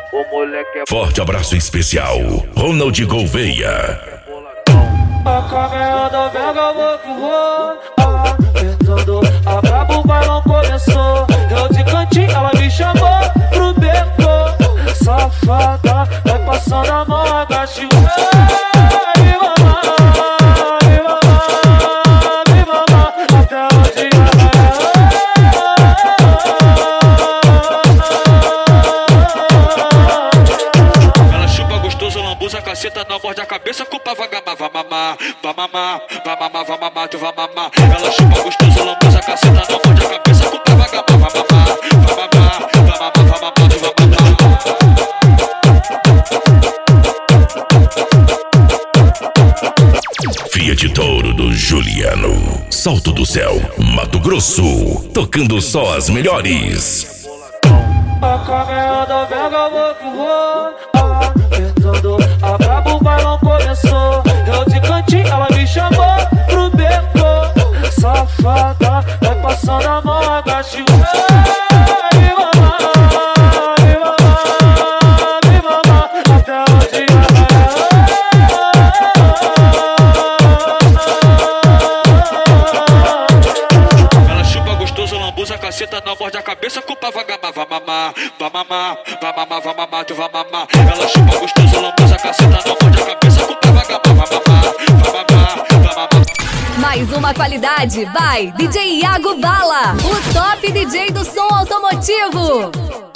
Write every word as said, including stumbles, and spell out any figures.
O moleque é Forte abraço especial, Ronald Gouveia. A caminhada vega, vou que vou. Apertando, a brabo, o bailão começou. Eu de cantinho, ela me chamou pro beco. Safada, vai passando a mão, agache. Vai mamar, vai mamar, vai mamar, até o dia vai. Ela chupa gostoso, lambuza, caceta, não morde a cabeça, culpa vagabá, vai mamar, vai mamar, vai mamar, vai mamar, tu vai mamar. Ela chupa gostoso, lambuza, caceta, não morde a cabeça, culpa vagabá, vai mamar, vai mamar, vai mamar, vai mamar, tu vai mamar. Fiat Toro do Juliano, Salto do Céu, Mato Grosso, tocando só as melhores. A caminhada vega, vou que vou. Apertando, a brabo, o bailão começou. Eu de cantinho, ela me chamou pro beco. Safada, vai passando a mão, agache. Vai mamar, vai mamar, vai mamar, até o dia vai. Ela chupa gostoso, lambuza, caceta, não morde a cabeça, culpa vagabá, vai mamar, vai mamar, vai mamar, vai mamar, tu vai mamar. Ela chupa gostoso, lambuza, caceta, não morde a cabeça, culpa vagabá, vai mamar, vai mamar, vai mamar. Mais uma qualidade, vai D J Iago Bala, o top D J do som automotivo.